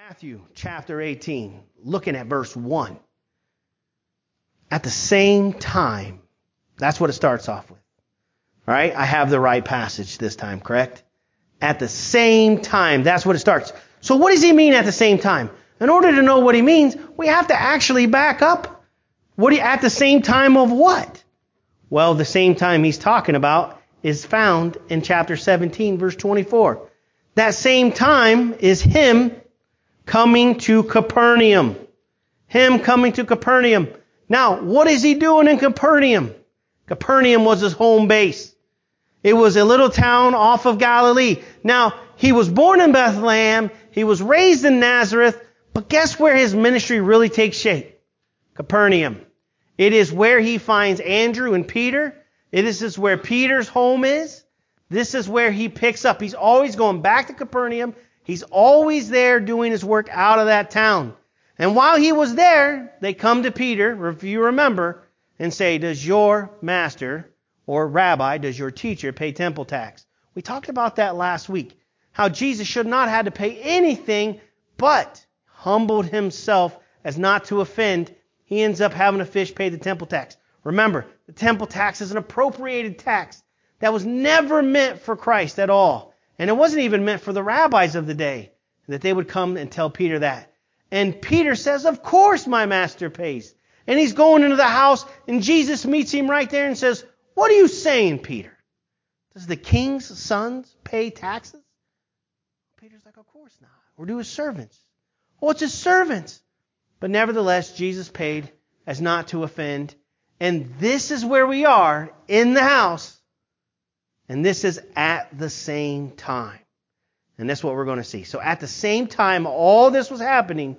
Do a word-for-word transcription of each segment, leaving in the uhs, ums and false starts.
Matthew chapter eighteen, looking at verse one. At the same time, that's what it starts off with. All right, I have the right passage this time, correct? At the same time, that's what it starts. So what does he mean at the same time? In order to know what he means, we have to actually back up. What do you, at the same time of what? Well, the same time he's talking about is found in chapter seventeen, verse twenty-four. That same time is him coming to Capernaum. Him coming to Capernaum. Now, what is he doing in Capernaum? Capernaum was his home base. It was a little town off of Galilee. Now, he was born in Bethlehem. He was raised in Nazareth. But guess where his ministry really takes shape? Capernaum. It is where he finds Andrew and Peter. It is where Peter's home is. This is where he picks up. He's always going back to Capernaum. He's always there doing his work out of that town. And while he was there, they come to Peter, if you remember, and say, does your master or rabbi, does your teacher pay temple tax? We talked about that last week. How Jesus should not have to pay anything, but humbled himself as not to offend. He ends up having a fish pay the temple tax. Remember, the temple tax is an appropriated tax that was never meant for Christ at all. And it wasn't even meant for the rabbis of the day, that they would come and tell Peter that. And Peter says, of course my master pays. And he's going into the house, and Jesus meets him right there and says, what are you saying, Peter? Does the king's sons pay taxes? Peter's like, of course not. Or do his servants? Well, it's his servants. But nevertheless, Jesus paid as not to offend. And this is where we are in the house. And this is at the same time. And that's what we're going to see. So at the same time all this was happening,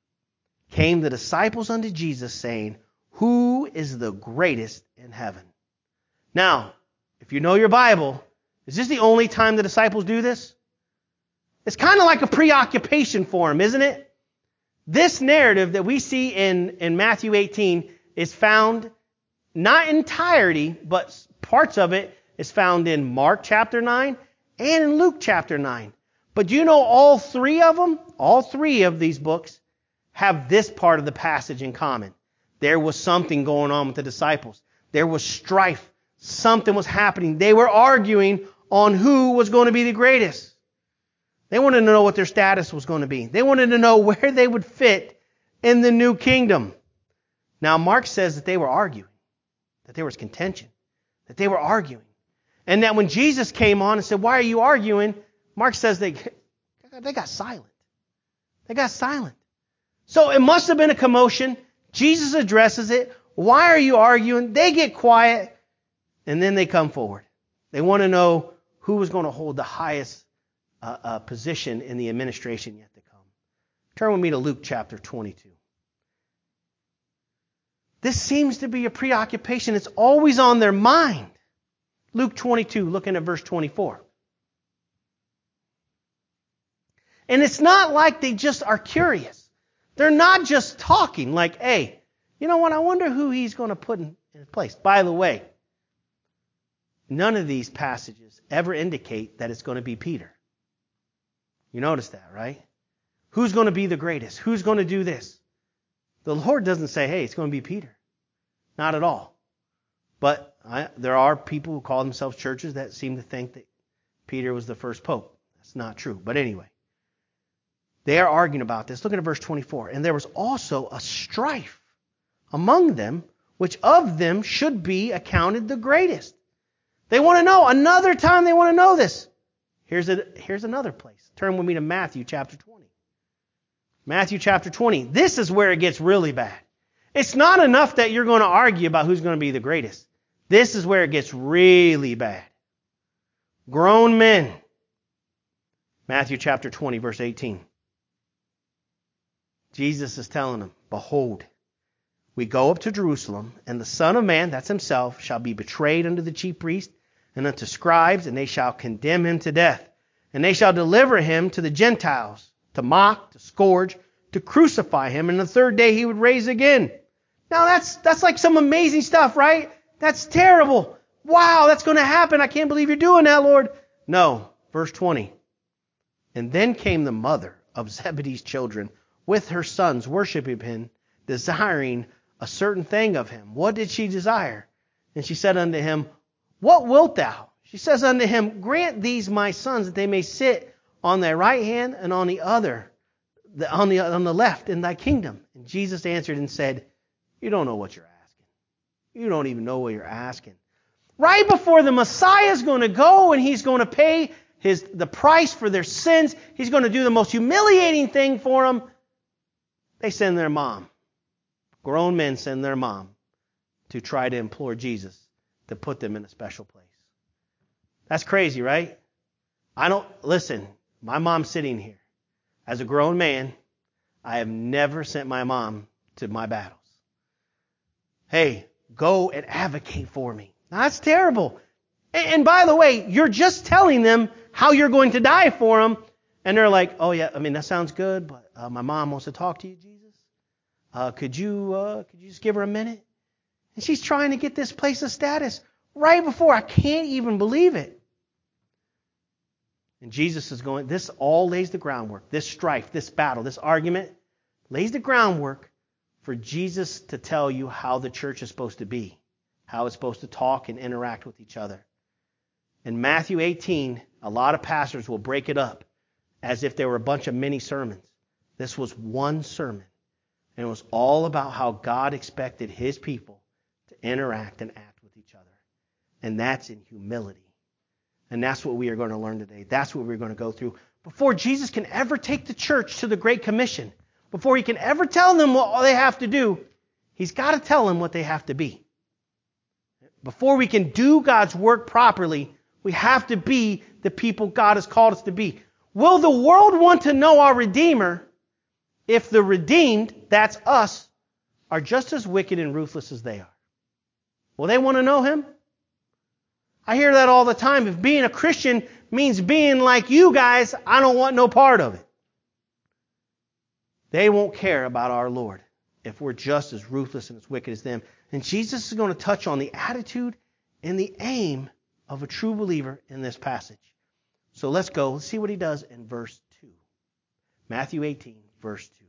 came the disciples unto Jesus saying, who is the greatest in heaven? Now, if you know your Bible, is this the only time the disciples do this? It's kind of like a preoccupation for them, isn't it? This narrative that we see in, in Matthew eighteen is found, not entirety, but parts of it is found in Mark chapter nine and in Luke chapter nine. But do you know all three of them? All three of these books have this part of the passage in common. There was something going on with the disciples. There was strife. Something was happening. They were arguing on who was going to be the greatest. They wanted to know what their status was going to be. They wanted to know where they would fit in the new kingdom. Now, Mark says that they were arguing, that there was contention, that they were arguing. And that when Jesus came on and said, why are you arguing? Mark says they, they got silent. They got silent. So it must have been a commotion. Jesus addresses it. Why are you arguing? They get quiet. And then they come forward. They want to know who was going to hold the highest uh, uh, position in the administration yet to come. Turn with me to Luke chapter twenty-two. This seems to be a preoccupation. It's always on their mind. Luke twenty-two, looking at verse twenty-four. And it's not like they just are curious. They're not just talking like, hey, you know what, I wonder who he's going to put in his place. By the way, none of these passages ever indicate that it's going to be Peter. You notice that, right? Who's going to be the greatest? Who's going to do this? The Lord doesn't say, hey, it's going to be Peter. Not at all. But I, there are people who call themselves churches that seem to think that Peter was the first pope. That's not true. But anyway, they are arguing about this. Look at verse twenty-four. And there was also a strife among them, which of them should be accounted the greatest. They want to know. Another time they want to know this. Here's a, here's another place. Turn with me to Matthew chapter twenty. Matthew chapter twenty. This is where it gets really bad. It's not enough that you're going to argue about who's going to be the greatest. This is where it gets really bad. Grown men. Matthew chapter twenty, verse eighteen. Jesus is telling them, behold, we go up to Jerusalem, and the Son of Man, that's himself, shall be betrayed unto the chief priests and unto scribes, and they shall condemn him to death. And they shall deliver him to the Gentiles, to mock, to scourge, to crucify him, and the third day he would raise again. Now that's that's like some amazing stuff, right? That's terrible. Wow, that's going to happen. I can't believe you're doing that, Lord. No. Verse twenty. And then came the mother of Zebedee's children with her sons, worshiping him, desiring a certain thing of him. What did she desire? And she said unto him, What wilt thou? She says unto him, Grant these my sons that they may sit on thy right hand and on the other, the, on the on the left in thy kingdom. And Jesus answered and said, You don't know what you're asking. You don't even know what you're asking. Right before the Messiah is going to go and he's going to pay his the price for their sins, he's going to do the most humiliating thing for them. They send their mom. Grown men send their mom to try to implore Jesus to put them in a special place. That's crazy, right? I don't, listen, my mom's sitting here. As a grown man, I have never sent my mom to my battles. Hey, go and advocate for me. Now, that's terrible. And, and by the way, you're just telling them how you're going to die for them. And they're like, oh yeah, I mean, that sounds good, but uh, my mom wants to talk to you, Jesus. Uh, could you, uh, could you just give her a minute? And she's trying to get this place of status right before. I can't even believe it. And Jesus is going, this all lays the groundwork. This strife, this battle, this argument lays the groundwork for Jesus to tell you how the church is supposed to be, how it's supposed to talk and interact with each other. In Matthew eighteen, a lot of pastors will break it up as if there were a bunch of mini sermons. This was one sermon. And it was all about how God expected his people to interact and act with each other. And that's in humility. And that's what we are going to learn today. That's what we're going to go through. Before Jesus can ever take the church to the Great Commission, before he can ever tell them what they have to do, he's got to tell them what they have to be. Before we can do God's work properly, we have to be the people God has called us to be. Will the world want to know our Redeemer if the redeemed, that's us, are just as wicked and ruthless as they are? Will they want to know him? I hear that all the time. If being a Christian means being like you guys, I don't want no part of it. They won't care about our Lord if we're just as ruthless and as wicked as them. And Jesus is going to touch on the attitude and the aim of a true believer in this passage. So let's go. Let's see what he does in verse two. Matthew eighteen, verse two.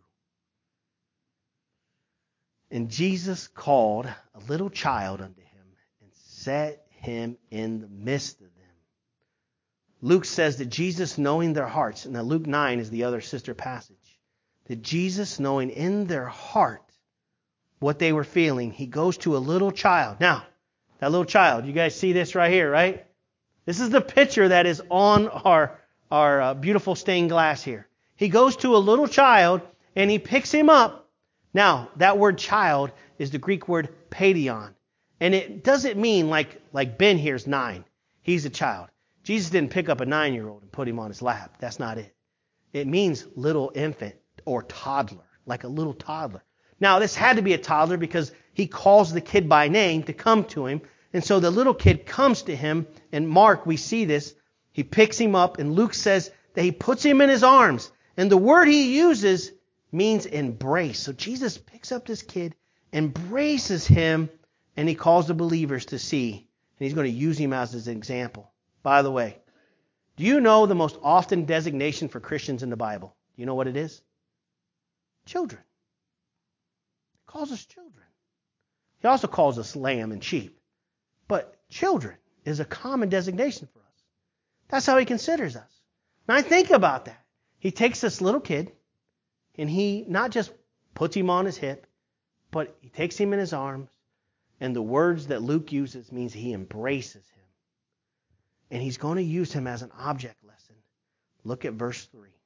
And Jesus called a little child unto him and set him in the midst of them. Luke says that Jesus, knowing their hearts, and now Luke nine is the other sister passage, that Jesus, knowing in their heart what they were feeling, he goes to a little child. Now, that little child, you guys see this right here, right? This is the picture that is on our, our uh, beautiful stained glass here. He goes to a little child and he picks him up. Now, that word child is the Greek word paidion. And it doesn't mean like, like Ben here's nine. He's a child. Jesus didn't pick up a nine-year-old and put him on his lap. That's not it. It means little infant or toddler, like a little toddler. Now, this had to be a toddler because he calls the kid by name to come to him. And so the little kid comes to him. And Mark, we see this. He picks him up. And Luke says that he puts him in his arms. And the word he uses means embrace. So Jesus picks up this kid, embraces him, and he calls the believers to see. And he's going to use him as his example. By the way, do you know the most often designation for Christians in the Bible? Do you know what it is? Children. He calls us children. He also calls us lamb and sheep. But children is a common designation for us. That's how he considers us. Now, I think about that. He takes this little kid, and he not just puts him on his hip, but he takes him in his arms, and the words that Luke uses means he embraces him. And he's going to use him as an object lesson. Look at verse three.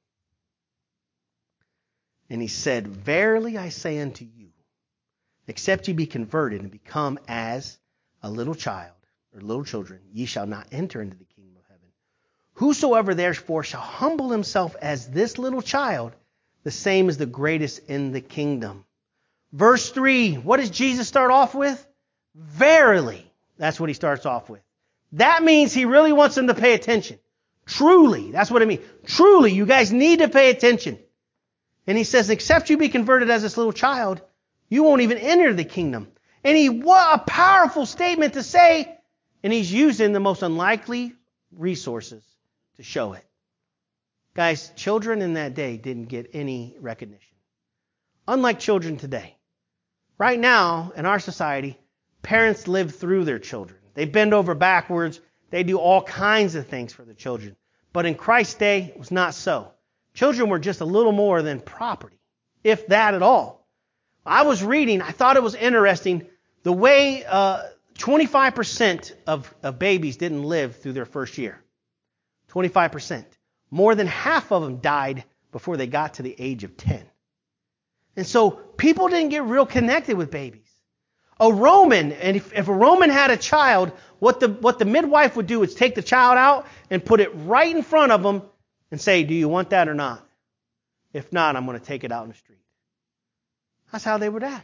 And he said, Verily I say unto you, except ye be converted and become as a little child, or little children, ye shall not enter into the kingdom of heaven. Whosoever therefore shall humble himself as this little child, the same is the greatest in the kingdom. Verse three, what does Jesus start off with? Verily. That's what he starts off with. That means he really wants them to pay attention. Truly. That's what it means. Truly, you guys need to pay attention. And he says, except you be converted as this little child, you won't even enter the kingdom. And he, what a powerful statement to say. And he's using the most unlikely resources to show it. Guys, children in that day didn't get any recognition. Unlike children today. Right now, in our society, parents live through their children. They bend over backwards. They do all kinds of things for the children. But in Christ's day, it was not so. Children were just a little more than property, if that at all. I was reading, I thought it was interesting, the way uh, twenty-five percent of, of babies didn't live through their first year. twenty-five percent. More than half of them died before they got to the age of ten. And so people didn't get real connected with babies. A Roman, and if, if a Roman had a child, what the what the midwife would do is take the child out and put it right in front of them and say, do you want that or not? If not, I'm going to take it out in the street. That's how they would act.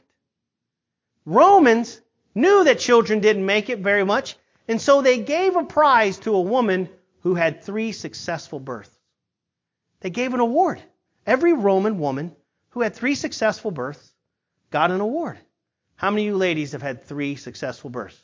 Romans knew that children didn't make it very much, and so they gave a prize to a woman who had three successful births. They gave an award. Every Roman woman who had three successful births got an award. How many of you ladies have had three successful births?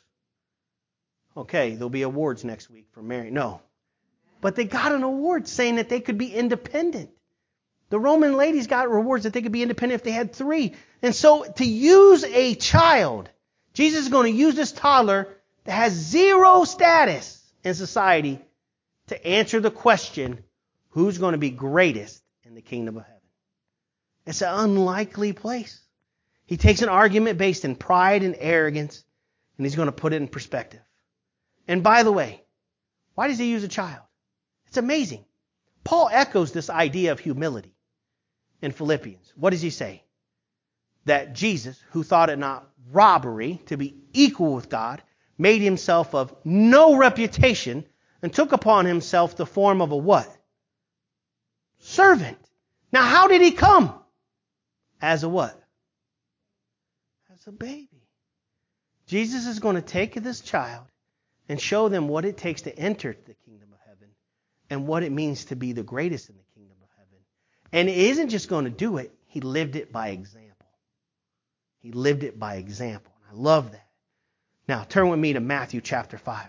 Okay, there'll be awards next week for Mary. No. But they got an award saying that they could be independent. The Roman ladies got rewards that they could be independent if they had three. And so to use a child, Jesus is going to use this toddler that has zero status in society to answer the question, who's going to be greatest in the kingdom of heaven? It's an unlikely place. He takes an argument based in pride and arrogance, and he's going to put it in perspective. And by the way, why does he use a child? It's amazing. Paul echoes this idea of humility in Philippians. What does he say? That Jesus, who thought it not robbery to be equal with God, made himself of no reputation and took upon himself the form of a what? Servant. Now how did he come? As a what? As a baby. Jesus is going to take this child and show them what it takes to enter the kingdom of heaven and what it means to be the greatest in the kingdom of heaven. And he isn't just going to do it, he lived it by example. He lived it by example. I love that. Now, turn with me to Matthew chapter five.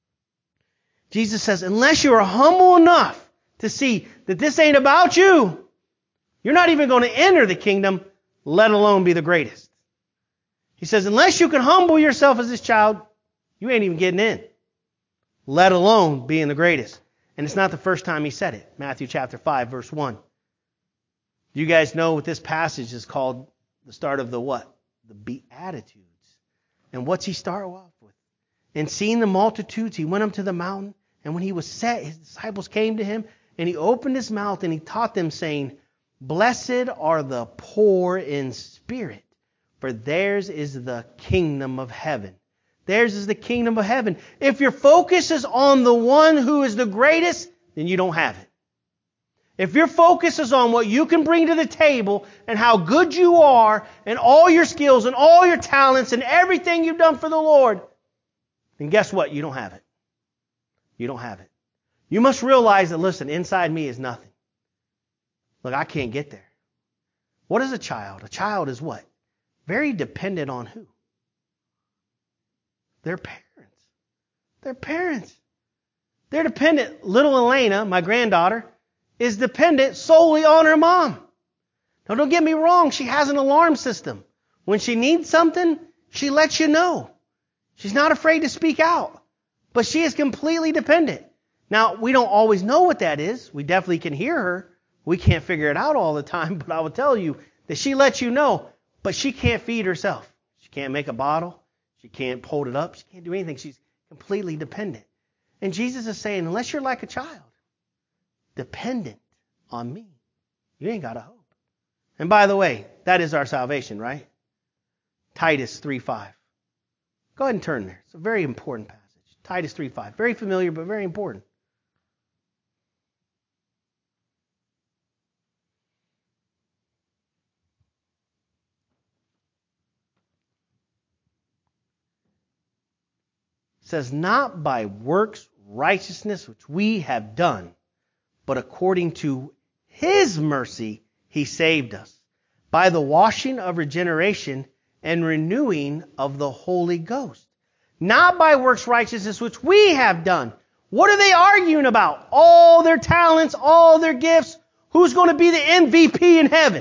Jesus says, unless you are humble enough to see that this ain't about you, you're not even going to enter the kingdom, let alone be the greatest. He says, unless you can humble yourself as this child, you ain't even getting in, let alone being the greatest. And it's not the first time he said it. Matthew chapter five, verse one. Do you guys know what this passage is called? The start of the what? The Beatitudes. And what's he start off with? And seeing the multitudes, he went up to the mountain. And when he was set, his disciples came to him. And he opened his mouth and he taught them, saying, blessed are the poor in spirit, for theirs is the kingdom of heaven. Theirs is the kingdom of heaven. If your focus is on the one who is the greatest, then you don't have it. If your focus is on what you can bring to the table and how good you are and all your skills and all your talents and everything you've done for the Lord, then guess what? You don't have it. You don't have it. You must realize that, listen, inside me is nothing. Look, I can't get there. What is a child? A child is what? Very dependent on who? Their parents. Their parents. They're dependent. Little Elena, my granddaughter, is dependent solely on her mom. Now don't get me wrong, she has an alarm system. When she needs something, she lets you know. She's not afraid to speak out. But she is completely dependent. Now, we don't always know what that is. We definitely can hear her. We can't figure it out all the time, but I will tell you that she lets you know, but she can't feed herself. She can't make a bottle. She can't hold it up. She can't do anything. She's completely dependent. And Jesus is saying, unless you're like a child, dependent on me, you ain't got a hope. And by the way, that is our salvation, right? Titus three five. Go ahead and turn there. It's a very important passage. Titus three five. Very familiar, but very important. It says, not by works righteousness which we have done, but according to His mercy He saved us, by the washing of regeneration and renewing of the Holy Ghost. Not by works righteousness which we have done. What are they arguing about? All their talents, all their gifts. Who's going to be the M V P in heaven?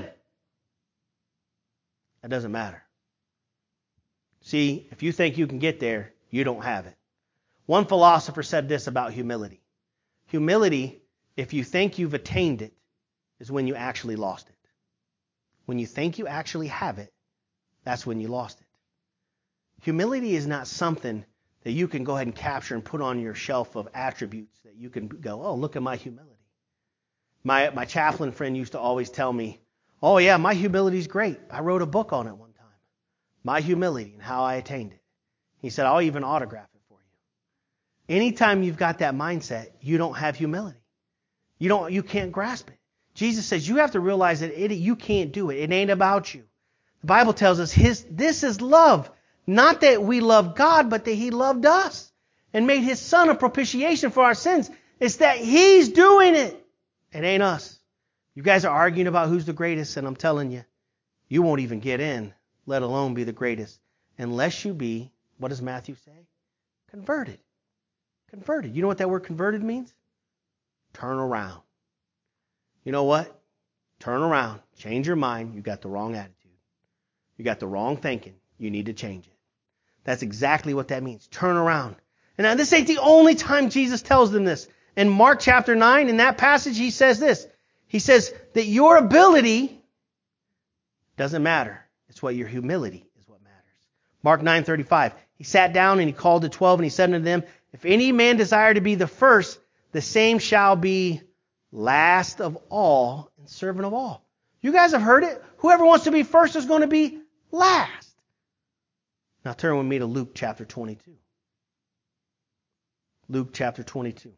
That doesn't matter. See, if you think you can get there, you don't have it. One philosopher said this about humility. Humility, if you think you've attained it, is when you actually lost it. When you think you actually have it, that's when you lost it. Humility is not something that you can go ahead and capture and put on your shelf of attributes that you can go, oh, look at my humility. My my chaplain friend used to always tell me, oh yeah, my humility is great. I wrote a book on it one time. My humility and how I attained it. He said, I'll even autograph it for you. Anytime you've got that mindset, you don't have humility. You don't, you can't grasp it. Jesus says you have to realize that it, you can't do it. It ain't about you. The Bible tells us his, this is love. Not that we love God, but that He loved us and made His Son a propitiation for our sins. It's that He's doing it. It ain't us. You guys are arguing about who's the greatest, and I'm telling you, you won't even get in, let alone be the greatest, unless you be, what does Matthew say? Converted. Converted. You know what that word converted means? Turn around. You know what? Turn around. Change your mind. You got the wrong attitude. You got the wrong thinking. You need to change it. That's exactly what that means. Turn around. And now this ain't the only time Jesus tells them this. In Mark chapter nine, in that passage, He says this. He says that your ability doesn't matter. It's what your humility is what matters. Mark nine thirty-five. He sat down and He called the twelve and He said unto them, if any man desire to be the first, the same shall be last of all and servant of all. You guys have heard it. Whoever wants to be first is going to be last. Now turn with me to Luke chapter twenty-two. Luke chapter twenty-two.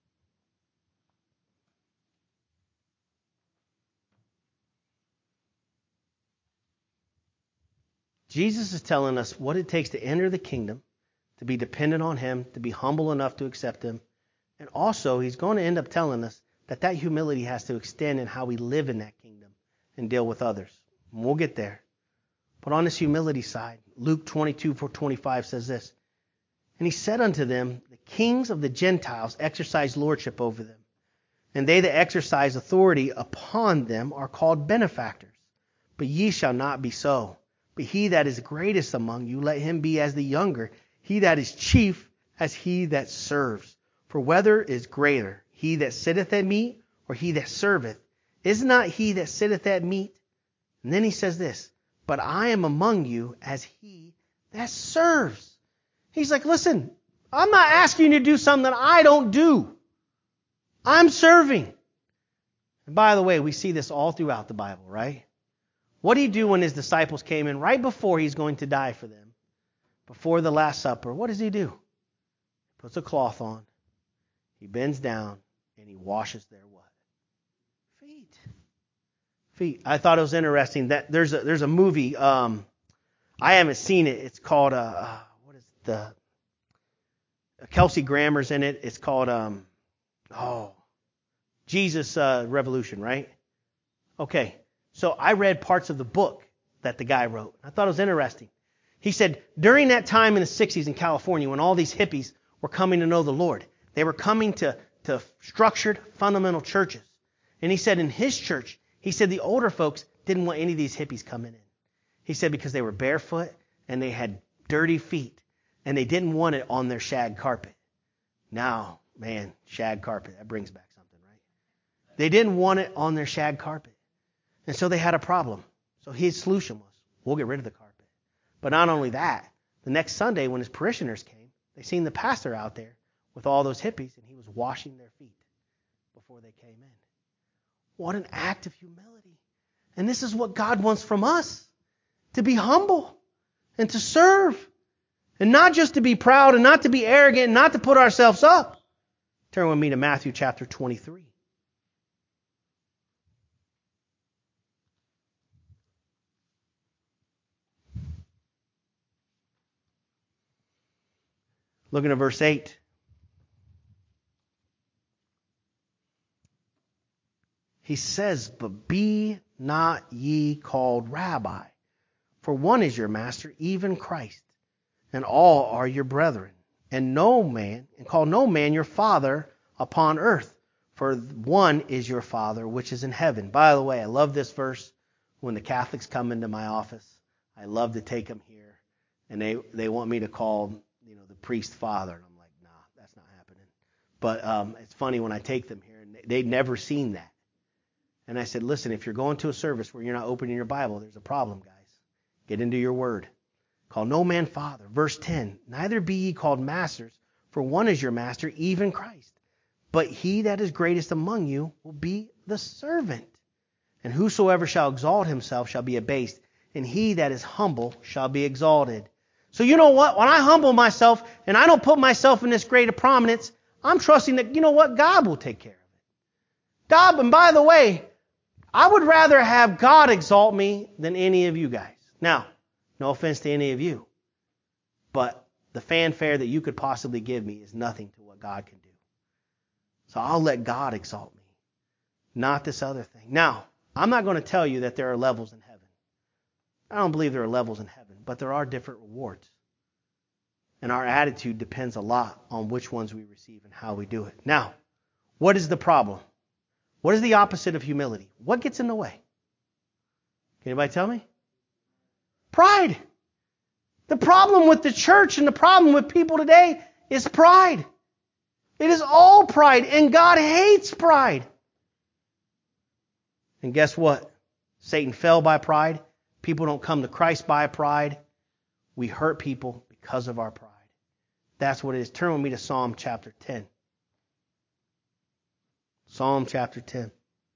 Jesus is telling us what it takes to enter the kingdom, to be dependent on Him, to be humble enough to accept Him. And also, He's going to end up telling us that that humility has to extend in how we live in that kingdom and deal with others. And we'll get there. But on this humility side, Luke twenty-two, twenty-five says this. And He said unto them, the kings of the Gentiles exercise lordship over them, and they that exercise authority upon them are called benefactors. But ye shall not be so. But he that is greatest among you, let him be as the younger. He that is chief, as he that serves. For whether is greater, he that sitteth at meat, or he that serveth? Is not he that sitteth at meat? And then He says this, but I am among you as he that serves. He's like, listen, I'm not asking you to do something that I don't do. I'm serving. And by the way, we see this all throughout the Bible, right? What did He do when His disciples came in right before He's going to die for them? Before the Last Supper, what does He do? He puts a cloth on. He bends down and He washes their what? Feet. Feet. I thought it was interesting that there's a there's a movie. Um, I haven't seen it. It's called uh, uh what is it? the Kelsey Grammer's in it. It's called um oh Jesus uh, Revolution, right? Okay. So I read parts of the book that the guy wrote. I thought it was interesting. He said during that time in the sixties in California when all these hippies were coming to know the Lord, they were coming to, to structured fundamental churches. And he said in his church, he said the older folks didn't want any of these hippies coming in. He said because they were barefoot and they had dirty feet and they didn't want it on their shag carpet. Now, man, shag carpet, that brings back something, right? They didn't want it on their shag carpet. And so they had a problem. So his solution was, we'll get rid of the carpet. But not only that, the next Sunday when his parishioners came, they seen the pastor out there with all those hippies and he was washing their feet before they came in. What an act of humility. And this is what God wants from us. To be humble and to serve. And not just to be proud and not to be arrogant and not to put ourselves up. Turn with me to Matthew chapter twenty-three. Looking at verse eight. He says, but be not ye called rabbi, for one is your master, even Christ, and all are your brethren. and no man, and call no man your father upon earth, for one is your Father which is in heaven. By the way, I love this verse. When the Catholics come into my office, I love to take them here, and they they want me to call, you know, the priest father, and I'm like, nah, that's not happening. But um, it's funny when I take them here, and they, they'd never seen that. And I said, listen, if you're going to a service where you're not opening your Bible, there's a problem, guys. Get into your word. Call no man father. Verse ten, neither be ye called masters, for one is your master, even Christ. But he that is greatest among you will be the servant. And whosoever shall exalt himself shall be abased, and he that is humble shall be exalted. So you know what? When I humble myself and I don't put myself in this greater prominence, I'm trusting that, you know what? God will take care of it. God, and by the way, I would rather have God exalt me than any of you guys. Now, no offense to any of you, but the fanfare that you could possibly give me is nothing to what God can do. So I'll let God exalt me, not this other thing. Now, I'm not going to tell you that there are levels in heaven. I don't believe there are levels in heaven, but there are different rewards. And our attitude depends a lot on which ones we receive and how we do it. Now, what is the problem? What is the opposite of humility? What gets in the way? Can anybody tell me? Pride. The problem with the church and the problem with people today is pride. It is all pride, and God hates pride. And guess what? Satan fell by pride. People don't come to Christ by pride. We hurt people because of our pride. That's what it is. Turn with me to Psalm chapter ten. Psalm chapter ten.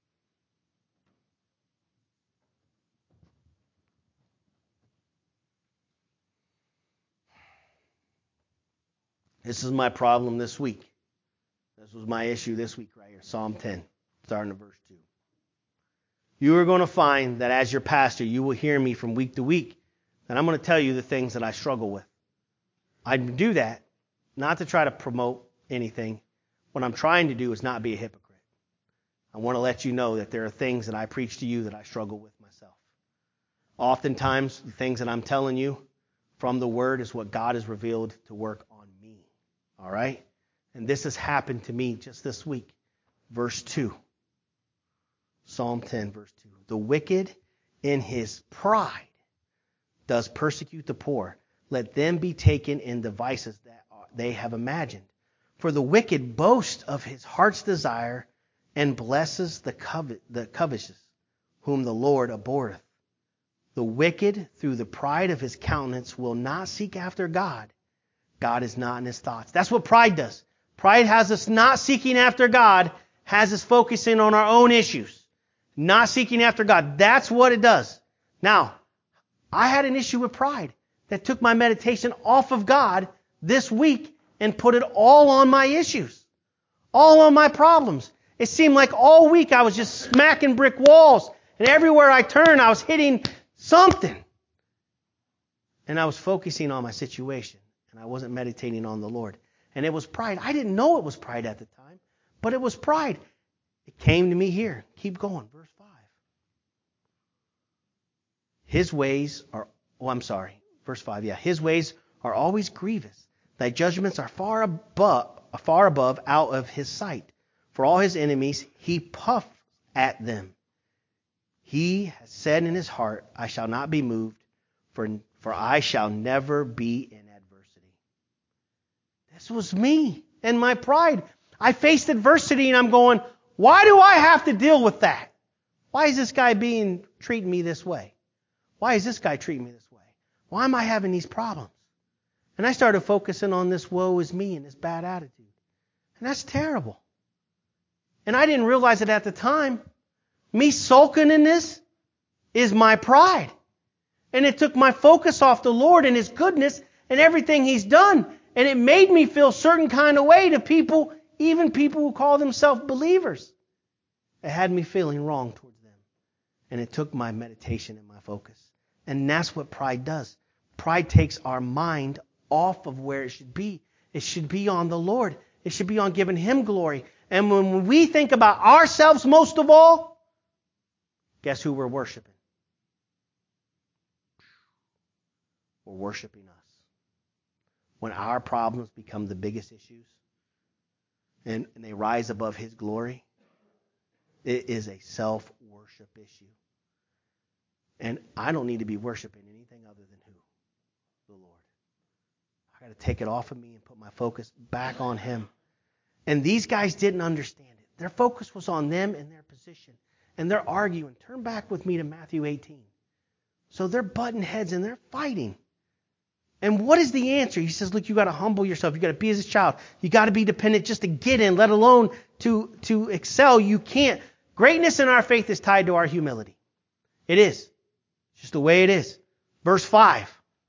This is my problem this week. This was my issue this week right here. Psalm ten, starting at verse two. You are going to find that as your pastor, you will hear me from week to week, and I'm going to tell you the things that I struggle with. I do that not to try to promote anything. What I'm trying to do is not be a hypocrite. I want to let you know that there are things that I preach to you that I struggle with myself. Oftentimes, the things that I'm telling you from the Word is what God has revealed to work on me. All right? And this has happened to me just this week. Verse two. Psalm ten, verse two. The wicked in his pride does persecute the poor. Let them be taken in devices that they have imagined. For the wicked boasts of his heart's desire and blesses the, covet, the covetous, whom the Lord abhorreth. The wicked, through the pride of his countenance, will not seek after God. God is not in his thoughts. That's what pride does. Pride has us not seeking after God, has us focusing on our own issues. Not seeking after God. That's what it does. Now, I had an issue with pride that took my meditation off of God this week and put it all on my issues. All on my problems. It seemed like all week I was just smacking brick walls. And everywhere I turned, I was hitting something. And I was focusing on my situation. And I wasn't meditating on the Lord. And it was pride. I didn't know it was pride at the time. But it was pride. It came to me here. Keep going. Verse five. His ways are, oh, I'm sorry. Verse five, yeah. His ways are always grievous. Thy judgments are far above, far above out of his sight. For all his enemies, he puffs at them. He has said in his heart, I shall not be moved, for, for I shall never be in adversity. This was me and my pride. I faced adversity and I'm going, why do I have to deal with that? Why is this guy being treating me this way? Why is this guy treating me this way? Why am I having these problems? And I started focusing on this woe is me and this bad attitude. And that's terrible. And I didn't realize it at the time. Me sulking in this is my pride. And it took my focus off the Lord and His goodness and everything He's done. And it made me feel a certain kind of way to people, even people who call themselves believers. It had me feeling wrong towards them. And it took my meditation and my focus. And that's what pride does. Pride takes our mind off of where it should be. It should be on the Lord. It should be on giving Him glory. And when we think about ourselves most of all, guess who we're worshiping? We're worshiping us. when our problems become the biggest issues and, and they rise above His glory, it is a self-worship issue. And I don't need to be worshiping anything other than who? The Lord. I got to take it off of me and put my focus back on Him. And these guys didn't understand it. Their focus was on them and their position. And they're arguing. Turn back with me to Matthew eighteen. So they're butting heads and they're fighting. And what is the answer? He says, look, you got to humble yourself. You got to be as a child. You got to be dependent just to get in, let alone to, to excel. You can't. Greatness in our faith is tied to our humility. It is. It's just the way it is. Verse five.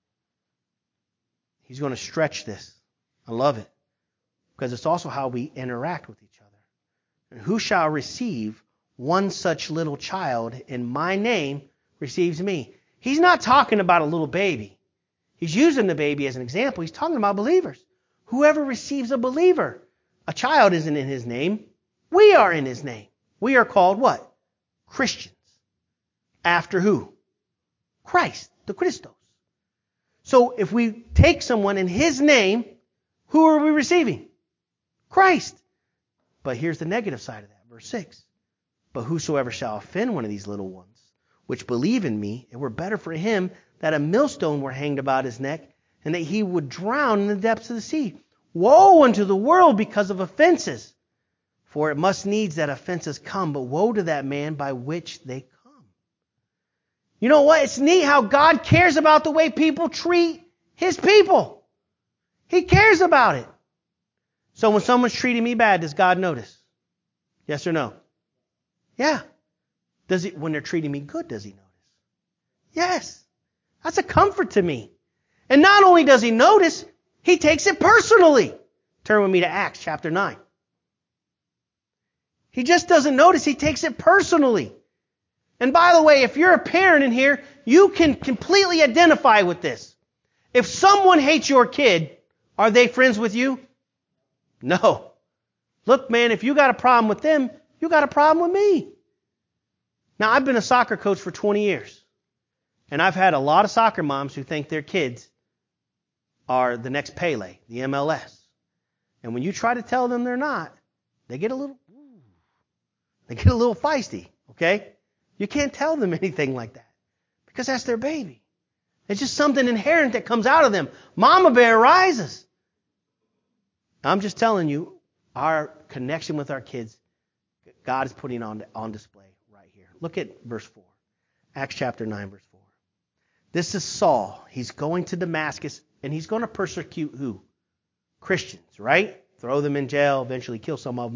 He's going to stretch this. I love it. Because it's also how we interact with each other. And who shall receive one such little child in my name receives me. He's not talking about a little baby. He's using the baby as an example. He's talking about believers. Whoever receives a believer. A child isn't in his name. We are in his name. We are called what? Christians. After who? Christ, the Christos. So if we take someone in his name, who are we receiving? Christ. But here's the negative side of that. Verse six. But whosoever shall offend one of these little ones, which believe in me, it were better for him that a millstone were hanged about his neck, and that he would drown in the depths of the sea. Woe unto the world because of offenses! For it must needs that offenses come, but woe to that man by which they come. You know what? It's neat how God cares about the way people treat His people. He cares about it. So when someone's treating me bad, does God notice? Yes or no? Yeah. Does He, when they're treating me good, does He notice? Yes. That's a comfort to me. And not only does He notice, He takes it personally. Turn with me to Acts chapter nine. He just doesn't notice, He takes it personally. And by the way, if you're a parent in here, you can completely identify with this. If someone hates your kid, are they friends with you? No. Look, man, if you got a problem with them, you got a problem with me. Now, I've been a soccer coach for twenty years. And I've had a lot of soccer moms who think their kids are the next Pele, the M L S. And when you try to tell them they're not, they get a little, they get a little feisty, okay? You can't tell them anything like that because that's their baby. It's just something inherent that comes out of them. Mama bear rises. I'm just telling you, our connection with our kids, God is putting on, on display right here. Look at verse four. Acts chapter nine, verse four. This is Saul. He's going to Damascus, and he's going to persecute who? Christians, right? Throw them in jail, eventually kill some of them.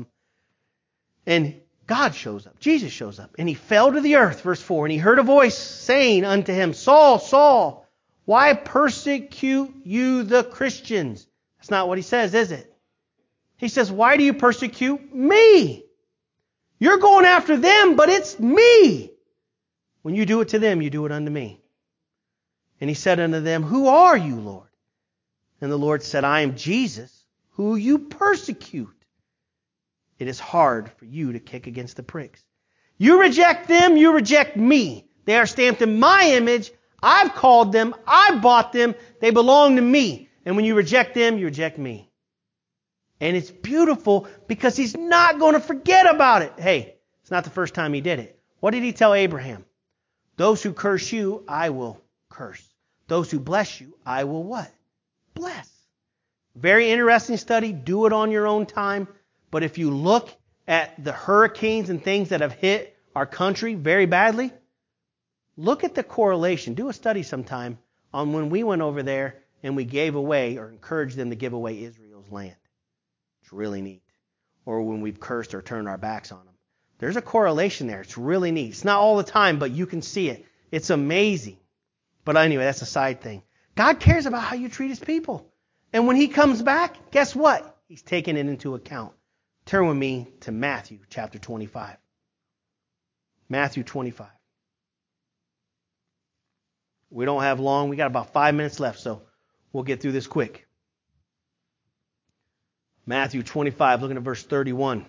And God shows up. Jesus shows up. And he fell to the earth, verse four. And he heard a voice saying unto him, Saul, Saul, why persecute you the Christians? That's not what he says, is it? He says, why do you persecute me? You're going after them, but it's me. When you do it to them, you do it unto me. And he said unto them, who are you, Lord? And the Lord said, I am Jesus, who you persecute. It is hard for you to kick against the pricks. You reject them, you reject me. They are stamped in my image. I've called them. I bought them. They belong to me. And when you reject them, you reject me. And it's beautiful because he's not going to forget about it. Hey, it's not the first time he did it. What did he tell Abraham? Those who curse you, I will curse. Those who bless you, I will what? Bless. Very interesting study. Do it on your own time. But if you look at the hurricanes and things that have hit our country very badly, look at the correlation. Do a study sometime on when we went over there and we gave away or encouraged them to give away Israel's land. It's really neat. Or when we've cursed or turned our backs on them. There's a correlation there. It's really neat. It's not all the time, but you can see it. It's amazing. But anyway, that's a side thing. God cares about how you treat His people. And when He comes back, guess what? He's taking it into account. Turn with me to Matthew chapter twenty-five. Matthew twenty-five. We don't have long. We got about five minutes left, so we'll get through this quick. Matthew twenty-five, looking at verse thirty-one.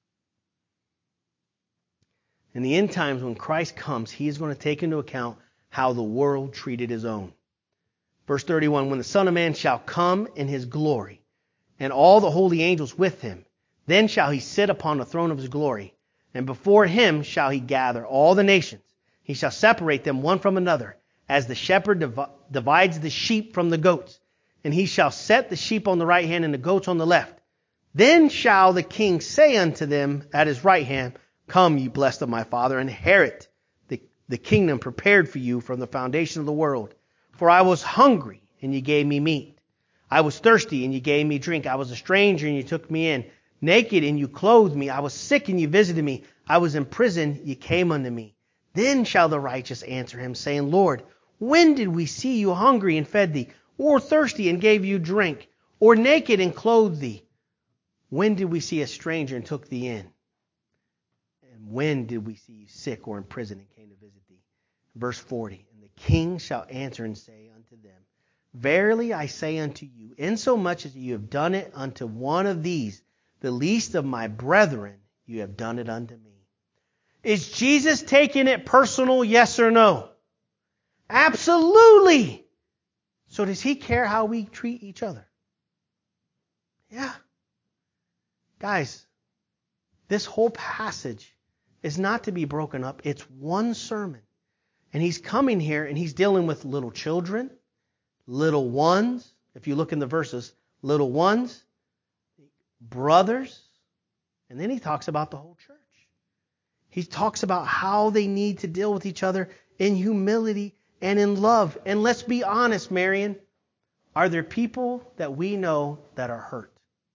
In the end times, when Christ comes, He is going to take into account how the world treated his own. Verse thirty-one, when the Son of Man shall come in his glory, and all the holy angels with him, then shall he sit upon the throne of his glory, and before him shall he gather all the nations. He shall separate them one from another, as the shepherd div- divides the sheep from the goats. And he shall set the sheep on the right hand and the goats on the left. Then shall the king say unto them at his right hand, Come, ye blessed of my Father, inherit the, the kingdom prepared for you from the foundation of the world. For I was hungry, and ye gave me meat. I was thirsty, and ye gave me drink. I was a stranger, and ye took me in. Naked, and you clothed me. I was sick, and you visited me. I was in prison, ye came unto me. Then shall the righteous answer him, saying, Lord, when did we see you hungry and fed thee, or thirsty and gave you drink, or naked and clothed thee? When did we see a stranger and took thee in? And when did we see you sick or in prison and came to visit thee? Verse forty, and the king shall answer and say unto them, Verily I say unto you, insomuch as you have done it unto one of these, the least of my brethren, you have done it unto me. Is Jesus taking it personal, yes or no? Absolutely. So does he care how we treat each other? Yeah. Guys, this whole passage is not to be broken up. It's one sermon. And he's coming here and he's dealing with little children, little ones. If you look in the verses, little ones, brothers, and then he talks about the whole church. He talks about how they need to deal with each other in humility and in love. And let's be honest, Marion. Are there people that we know that are hurt?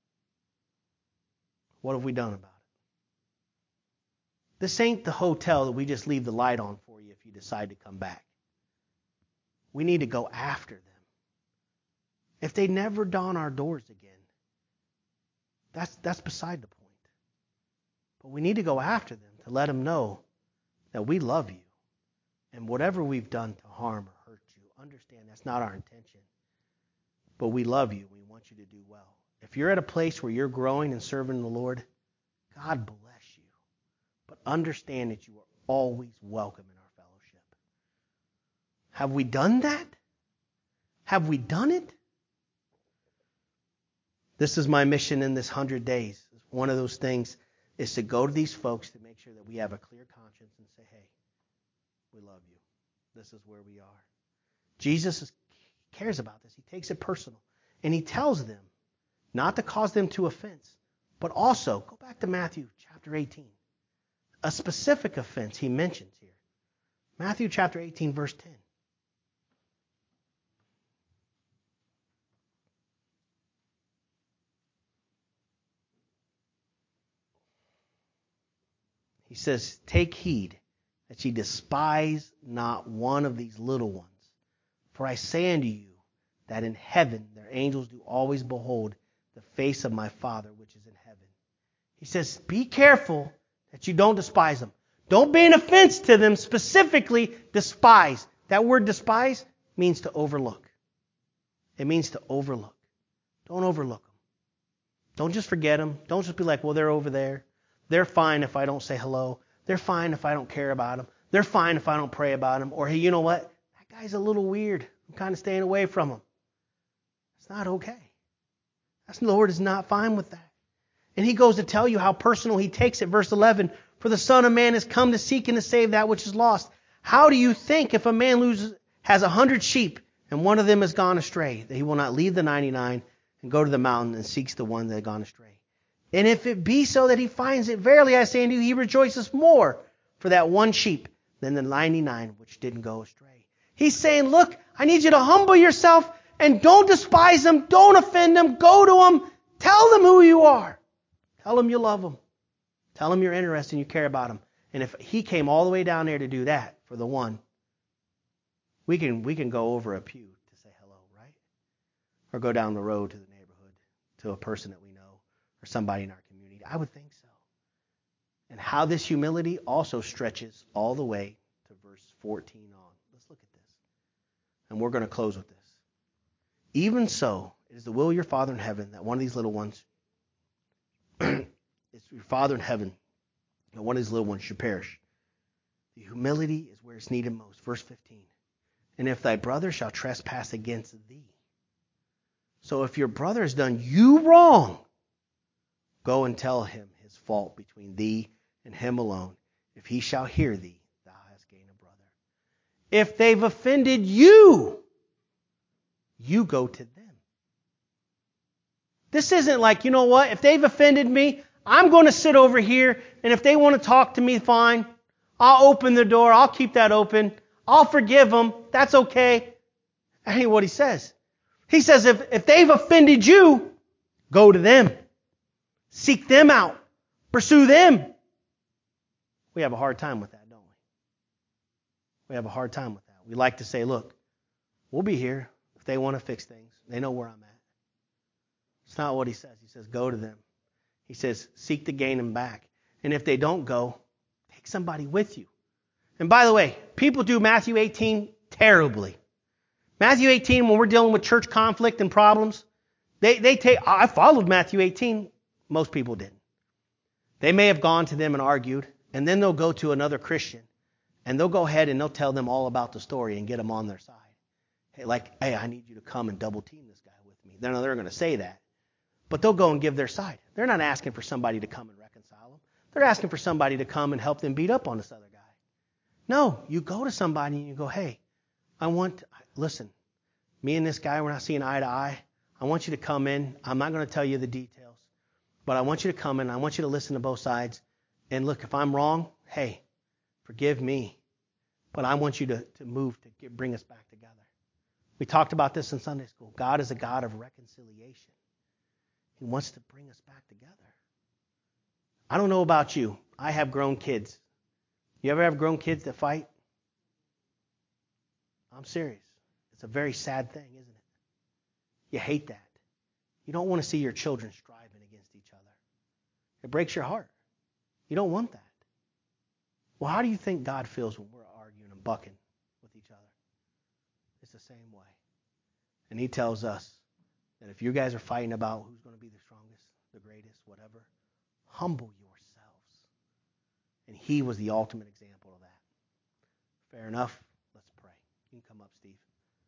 What have we done about it? This ain't the hotel that we just leave the light on for you if you decide to come back. We need to go after them. If they never don our doors again, that's, that's beside the point. But we need to go after them to let them know that we love you. And whatever we've done to harm or hurt you, understand that's not our intention. But we love you. We want you to do well. If you're at a place where you're growing and serving the Lord, God bless you. But understand that you are always welcome in our fellowship. Have we done that? Have we done it? This is my mission in this hundred days. One of those things is to go to these folks to make sure that we have a clear conscience and say, hey, we love you. This is where we are. Jesus is, cares about this. He takes it personal. And he tells them not to cause them to offense, but also, go back to Matthew chapter eighteen. A specific offense he mentions here. Matthew chapter eighteen, verse ten. He says, take heed that ye despise not one of these little ones. For I say unto you, that in heaven their angels do always behold the face of my Father which is in heaven. He says, be careful that you don't despise them. Don't be an offense to them, specifically despise. That word despise means to overlook. It means to overlook. Don't overlook them. Don't just forget them. Don't just be like, well, they're over there. They're fine if I don't say hello. They're fine if I don't care about them. They're fine if I don't pray about them. Or, hey, you know what? That guy's a little weird. I'm kind of staying away from him. It's not okay. That's, the Lord is not fine with that. And he goes to tell you how personal he takes it. Verse eleven, for the Son of Man has come to seek and to save that which is lost. How do you think if a man loses, has a hundred sheep and one of them has gone astray, that he will not leave the ninety-nine and go to the mountain and seeks the one that had gone astray? And if it be so that he finds it, verily I say unto you, he rejoices more for that one sheep than the ninety-nine which didn't go astray. He's saying, look, I need you to humble yourself and don't despise them. Don't offend them. Go to them. Tell them who you are. Tell them you love them. Tell them you're interested and you care about them. And if he came all the way down there to do that for the one, we can we can go over a pew to say hello, right? Or go down the road to the neighborhood to a person that we know or somebody in our community. I would think so. And how this humility also stretches all the way to verse fourteen on. Let's look at this. And we're going to close with this. Even so, it is the will of your Father in heaven that one of these little ones, it's your Father in heaven, that one of these little ones should perish. The humility is where it's needed most. Verse fifteen. and if thy brother shall trespass against thee. So if your brother has done you wrong, go and tell him his fault between thee and him alone. If he shall hear thee, thou hast gained a brother. If they've offended you, you go to them. This isn't like, you know what, if they've offended me, I'm going to sit over here, and if they want to talk to me, fine. I'll open the door. I'll keep that open. I'll forgive them. That's okay. That ain't what he says. He says if, if they've offended you, go to them. Seek them out. Pursue them. We have a hard time with that, don't we? We have a hard time with that. We like to say, look, we'll be here if they want to fix things. They know where I'm at. It's not what he says. He says, go to them. He says, seek to gain them back. And if they don't go, take somebody with you. And by the way, people do Matthew eighteen terribly. Matthew eighteen, when we're dealing with church conflict and problems, they, they take, I followed Matthew eighteen. Most people didn't. They may have gone to them and argued, and then they'll go to another Christian, and they'll go ahead and they'll tell them all about the story and get them on their side. Hey, like, hey, I need you to come and double team this guy with me. They're, they're going to say that. But they'll go and give their side. They're not asking for somebody to come and reconcile them. They're asking for somebody to come and help them beat up on this other guy. No, you go to somebody and you go, hey, I want, listen, me and this guy, we're not seeing eye to eye. I want you to come in. I'm not going to tell you the details, but I want you to come in. I want you to listen to both sides. And look, if I'm wrong, hey, forgive me. But I want you to, to move to get, bring us back together. We talked about this in Sunday school. God is a God of reconciliation. He wants to bring us back together. I don't know about you. I have grown kids. You ever have grown kids that fight? I'm serious. It's a very sad thing, isn't it? You hate that. You don't want to see your children striving against each other. It breaks your heart. You don't want that. Well, how do you think God feels when we're arguing and bucking with each other? It's the same way. And he tells us that if you guys are fighting about who's going to be the strongest, the greatest, whatever, humble yourselves. And he was the ultimate example of that. Fair enough? Let's pray. You can come up, Steve.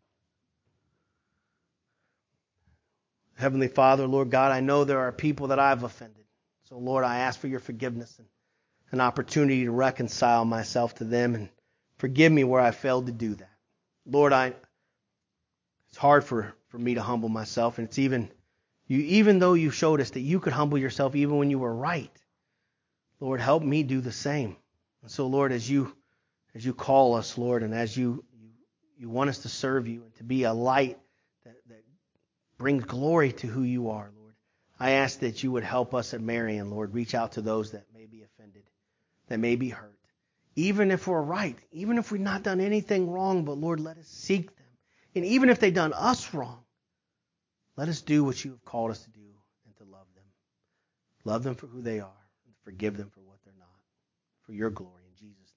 Heavenly Father, Lord God, I know there are people that I've offended. So, Lord, I ask for your forgiveness and an opportunity to reconcile myself to them, and forgive me where I failed to do that. Lord, I it's hard for, for me to humble myself, and it's even you even though you showed us that you could humble yourself even when you were right. Lord, help me do the same. And so, Lord, as you as you call us, Lord, and as you you, you want us to serve you and to be a light that, that brings glory to who you are, Lord, I ask that you would help us at Marion, Lord, reach out to those that may be offended, that may be hurt. Even if we're right, even if we've not done anything wrong, but Lord, let us seek them. And even if they've done us wrong, let us do what you have called us to do and to love them. Love them for who they are and forgive them for what they're not. For your glory in Jesus' name.